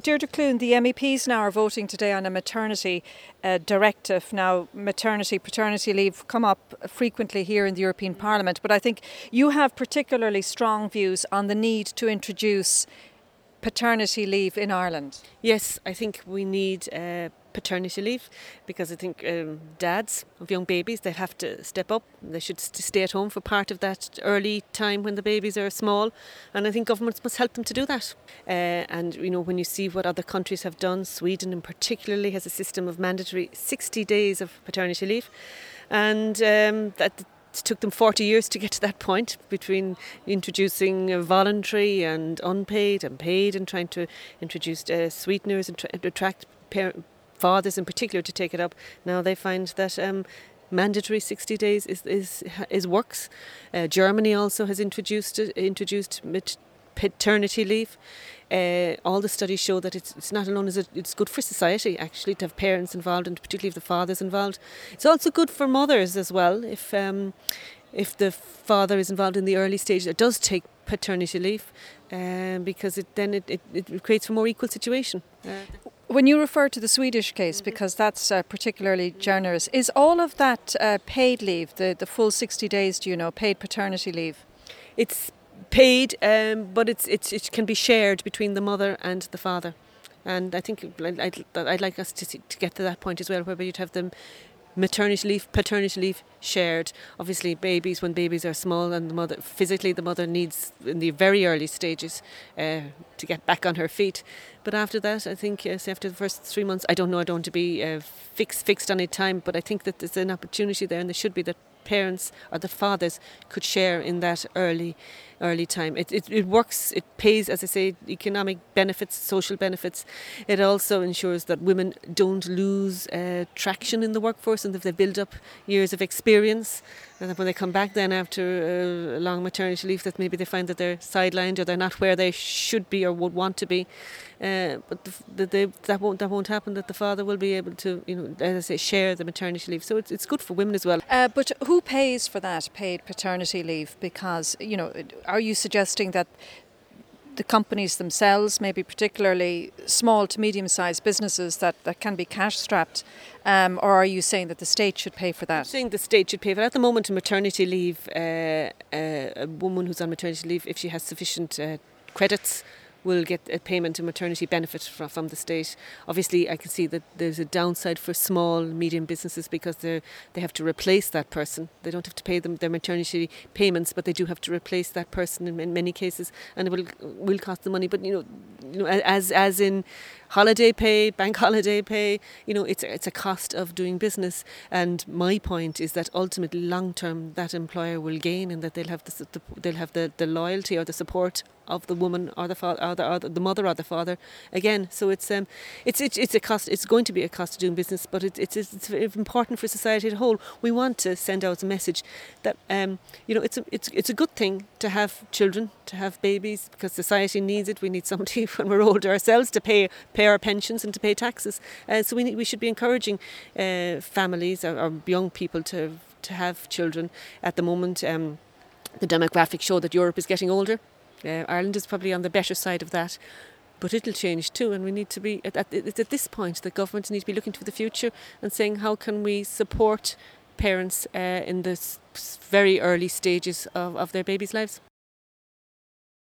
Deirdre Clune, the MEPs now are voting today on a maternity directive. Now, maternity, paternity leave come up frequently here in the European Parliament, but I think you have particularly strong views on the need to introduce paternity leave in Ireland. Yes, I think we need paternity leave because I think dads of young babies, they have to step up. They should stay at home for part of that early time when the babies are small, and I think governments must help them to do that. And you know, when you see what other countries have done, Sweden in particularly has a system of mandatory 60 days of paternity leave, and that it took them 40 years to get to that point, between introducing voluntary and unpaid and paid, and trying to introduce sweeteners and attract fathers in particular to take it up. Now they find that mandatory 60 days is works. Germany also has introduced paternity leave. All the studies show that it's not alone as it's good for society actually to have parents involved, and particularly if the father's involved. It's also good for mothers as well if the father is involved in the early stage. It does take paternity leave because it creates a more equal situation. When you refer to the Swedish case, because that's particularly generous, is all of that paid leave, the full 60 days, do you know, paid paternity leave? It's paid, but it can be shared between the mother and the father. And I think I'd like us to get to that point as well, where you'd have the maternity leave, paternity leave shared. Obviously, when babies are small, and the mother needs in the very early stages to get back on her feet. But after that, I think after the first 3 months, I don't want to be fixed on a time, but I think that there's an opportunity there, and there should be, that parents or the fathers could share in that early time. It works. It pays, as I say, economic benefits, social benefits. It also ensures that women don't lose traction in the workforce, and that they build up years of experience, and that when they come back then after a long maternity leave, that maybe they find that they're sidelined or they're not where they should be or would want to be. But that won't happen. That the father will be able to, as I say, share the maternity leave. So it's good for women as well. But who pays for that paid paternity leave? Because are you suggesting that the companies themselves, maybe particularly small to medium-sized businesses that can be cash-strapped, or are you saying that the state should pay for that? I'm saying the state should pay for that. At the moment, in maternity leave, a woman who's on maternity leave, if she has sufficient credits, will get a payment and maternity benefit from the state. Obviously, I can see that there's a downside for small, medium businesses, because they have to replace that person. They don't have to pay them their maternity payments, but they do have to replace that person in many cases, and it will cost them money. But as in holiday pay, bank holiday pay, it's a cost of doing business. And my point is that ultimately, long term, that employer will gain, and that they'll have the loyalty or the support of the woman or the father, or the mother or the father again. So it's a cost. It's going to be a cost of doing business, but it's important for society as a whole. We want to send out a message that it's a good thing to have children, to have babies, because society needs it. We need somebody when we're older ourselves to pay our pensions and to pay taxes. So we should be encouraging families or young people to have children. At the moment, the demographics show that Europe is getting older. Ireland is probably on the better side of that, but it'll change too, and we need to be at this point, the government need to be looking to the future and saying, how can we support parents in the very early stages of their babies' lives.